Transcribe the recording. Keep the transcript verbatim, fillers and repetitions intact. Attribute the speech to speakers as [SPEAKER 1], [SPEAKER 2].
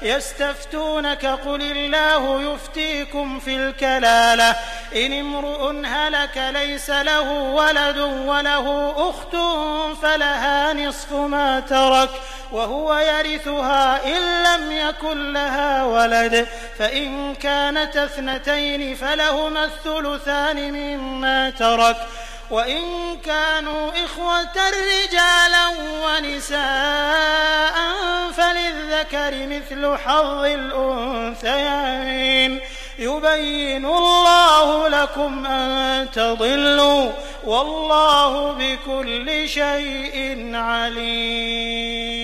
[SPEAKER 1] يستفتونك قل الله يفتيكم في الكلالة إن امرؤ هلك ليس له ولد وله أخت فلها نصف ما ترك وهو يرثها إن لم يكن لها ولد فإن كانت اثنتين فلهما الثلثان مما ترك وإن كانوا إخوة رجالا ونساء فللذكر مثل حظ الأنثيين يبين الله لكم أن تضلوا والله بكل شيء عليم.